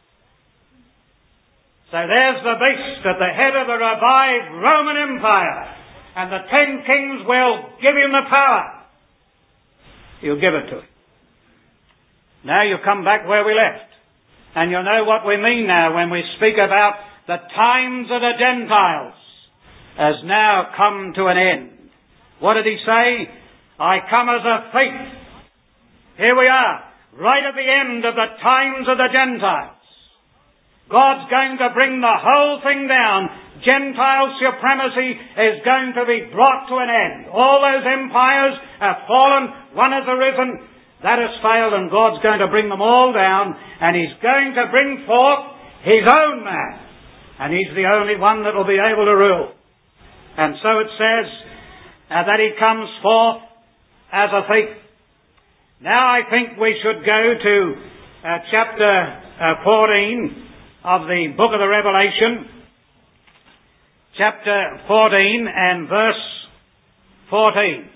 So there's the beast at the head of the revived Roman Empire, and the 10 kings will give him the power. He'll give it to him. Now you come back where we left, and you'll know what we mean now when we speak about the times of the Gentiles has now come to an end. What did he say? I come as a thief. Here we are, right at the end of the times of the Gentiles. God's going to bring the whole thing down. Gentile supremacy is going to be brought to an end. All those empires have fallen. One has arisen. That has failed, and God's going to bring them all down, and He's going to bring forth His own man. And He's the only one that will be able to rule. And so it says that He comes forth as a thief. Now I think we should go to chapter 14 of the book of the Revelation, chapter 14 and verse 14.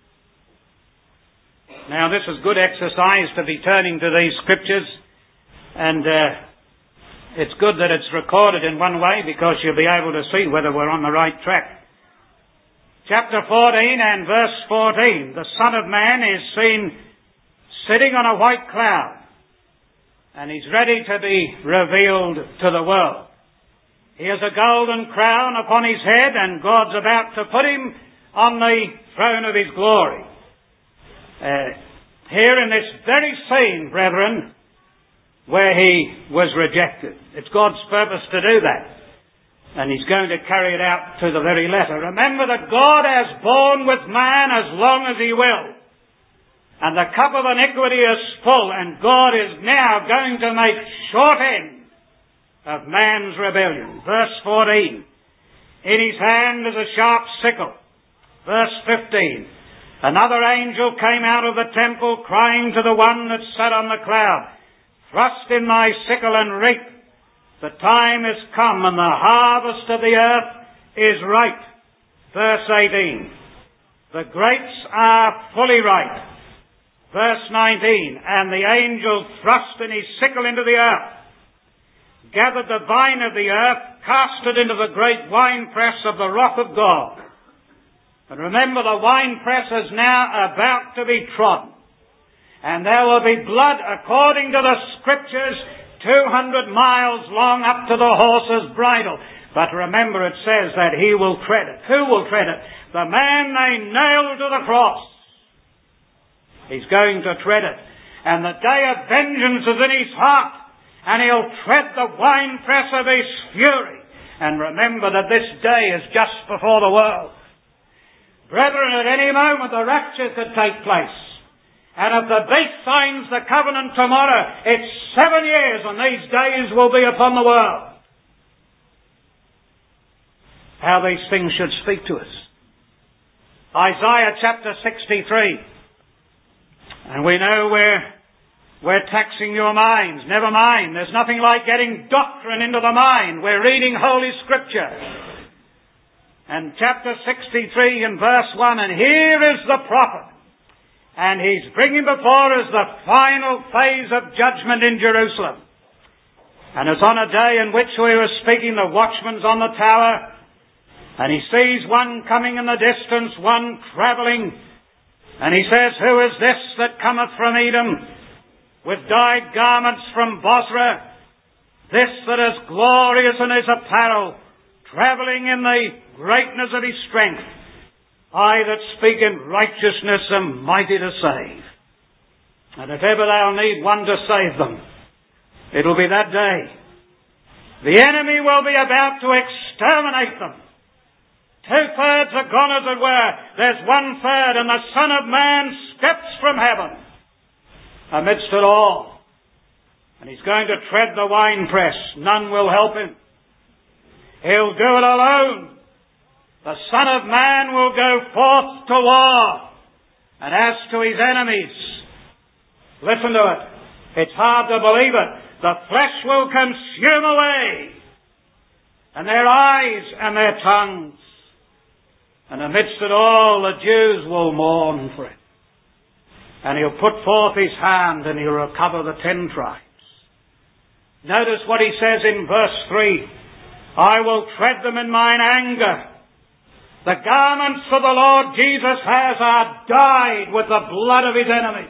Now this is good exercise to be turning to these scriptures, and it's good that it's recorded in one way because you'll be able to see whether we're on the right track. Chapter 14 and verse 14. The Son of Man is seen sitting on a white cloud, and He's ready to be revealed to the world. He has a golden crown upon His head, and God's about to put Him on the throne of His glory. Here in this very scene, brethren, where He was rejected. It's God's purpose to do that. And He's going to carry it out to the very letter. Remember that God has borne with man as long as He will. And the cup of iniquity is full, and God is now going to make short end of man's rebellion. Verse 14. In His hand is a sharp sickle. Verse 15. Another angel came out of the temple, crying to the one that sat on the cloud, Thrust in thy sickle and reap. The time is come and the harvest of the earth is ripe. Verse 18. The grapes are fully ripe. Verse 19. And the angel thrust in his sickle into the earth, gathered the vine of the earth, cast it into the great winepress of the wrath of God. And remember, the winepress is now about to be trodden. And there will be blood, according to the Scriptures, 200 miles long up to the horse's bridle. But remember, it says that he will tread it. Who will tread it? The man they nailed to the cross. He's going to tread it. And the day of vengeance is in his heart. And he'll tread the winepress of his fury. And remember that this day is just before the world. Brethren, at any moment the rapture could take place. And if the beast signs the covenant tomorrow, it's 7 years and these days will be upon the world. How these things should speak to us. Isaiah chapter 63. And we know we're taxing your minds. Never mind. There's nothing like getting doctrine into the mind. We're reading Holy Scripture. And chapter 63 and verse 1. And here is the prophet. And he's bringing before us the final phase of judgment in Jerusalem. And it's on a day in which we were speaking, the watchman's on the tower, and he sees one coming in the distance, one travelling, and he says, Who is this that cometh from Edom, with dyed garments from Bozrah? This that is glorious in his apparel, travelling in the greatness of his strength. I that speak in righteousness am mighty to save. And if ever they'll need one to save them, it'll be that day. The enemy will be about to exterminate them. 2/3 are gone, as it were. There's 1/3, and the Son of Man steps from heaven amidst it all. And he's going to tread the winepress. None will help him. He'll do it alone. The Son of Man will go forth to war. And as to his enemies, listen to it. It's hard to believe it. The flesh will consume away, and their eyes and their tongues. And amidst it all, the Jews will mourn for it. And he'll put forth his hand and he'll recover the 10 tribes. Notice what he says in verse 3. I will tread them in mine anger. The garments of the Lord Jesus has are dyed with the blood of his enemies.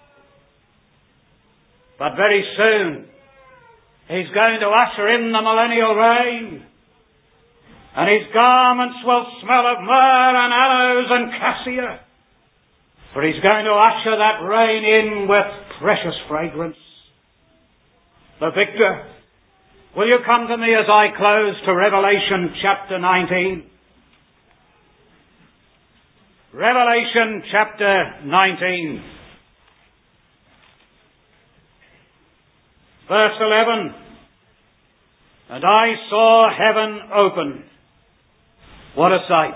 But very soon, he's going to usher in the millennial reign. And his garments will smell of myrrh and aloes and cassia. For he's going to usher that reign in with precious fragrance. The victor. Will you come to me as I close to Revelation chapter 19? Revelation chapter 19. Verse 11. And I saw heaven opened. What a sight.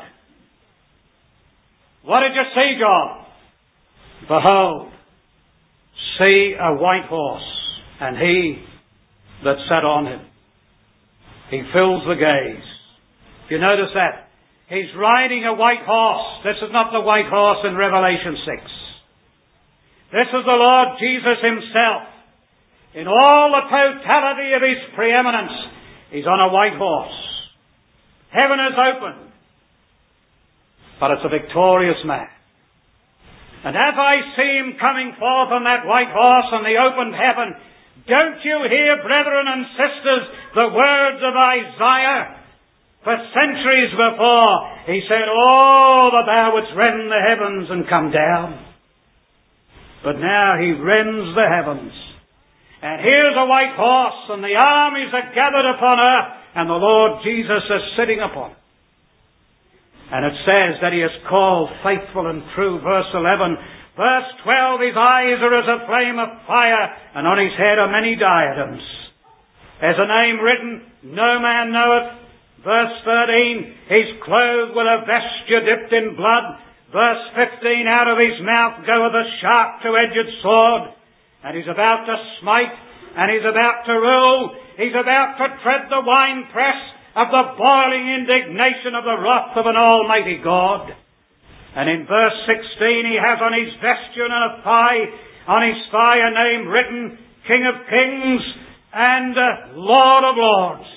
What did you see, John? Behold, see a white horse, and he that sat on him. He fills the gaze. If you notice that, he's riding a white horse. This is not the white horse in Revelation 6. This is the Lord Jesus himself. In all the totality of his preeminence, he's on a white horse. Heaven is opened. But it's a victorious man. And as I see him coming forth on that white horse on the opened heaven, don't you hear, brethren and sisters, the words of Isaiah? For centuries before, he said, Oh, that thou wouldst rend the heavens and come down. But now he rends the heavens. And here's a white horse, and the armies are gathered upon earth, and the Lord Jesus is sitting upon it. And it says that he is called faithful and true. Verse 11. Verse 12, his eyes are as a flame of fire, and on his head are many diadems. There's a name written, no man knoweth. Verse 13, he's clothed with a vesture dipped in blood. Verse 15, out of his mouth goeth a sharp two-edged sword, and he's about to smite And He's about to rule. He's about to tread the winepress of the boiling indignation of the wrath of an almighty God. And in verse 16 He has on His vesture and on His thigh a name written, King of Kings and Lord of Lords.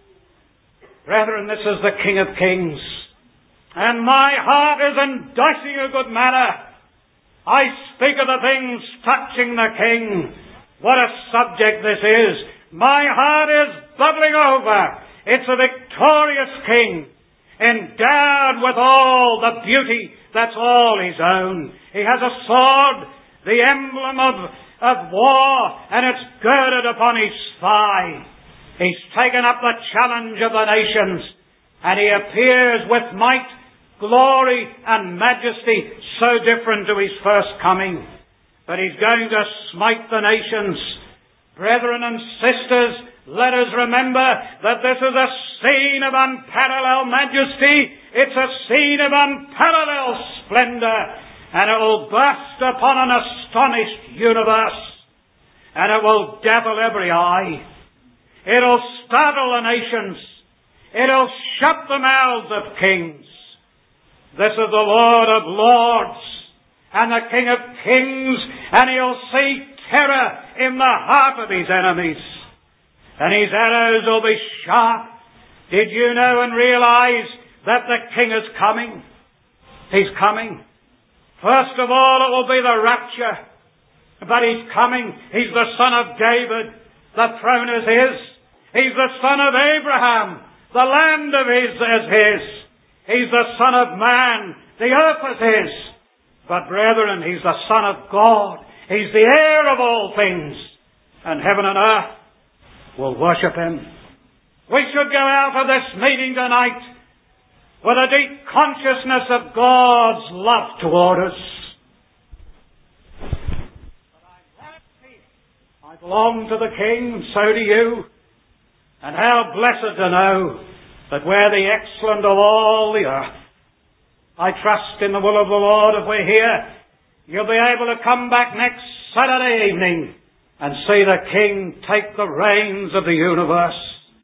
Brethren, this is the King of Kings. And my heart is enticing a good matter. I speak of the things touching the King. What a subject this is. My heart is bubbling over. It's a victorious King, endowed with all the beauty that's all His own. He has a sword, the emblem of war, and it's girded upon His thigh. He's taken up the challenge of the nations, and He appears with might, glory, and majesty so different to His first coming. But He's going to smite the nations. Brethren and sisters, let us remember that this is a scene of unparalleled majesty. It's a scene of unparalleled splendor. And it will burst upon an astonished universe. And it will dazzle every eye. It'll startle the nations. It'll shut the mouths of kings. This is the Lord of Lords and the King of Kings, and He'll see terror in the heart of His enemies. And His arrows will be sharp. Did you know and realize that the King is coming? He's coming. First of all, it will be the rapture. But He's coming. He's the Son of David. The throne is His. He's the Son of Abraham. The land of His is His. He's the Son of Man. The earth is His. But brethren, He's the Son of God. He's the heir of all things. And heaven and earth will worship Him. We should go out of this meeting tonight with a deep consciousness of God's love toward us. I belong to the King, so do you. And how blessed to know that we're the excellent of all the earth. I trust in the will of the Lord, if we're here, you'll be able to come back next Saturday evening and see the King take the reins of the universe.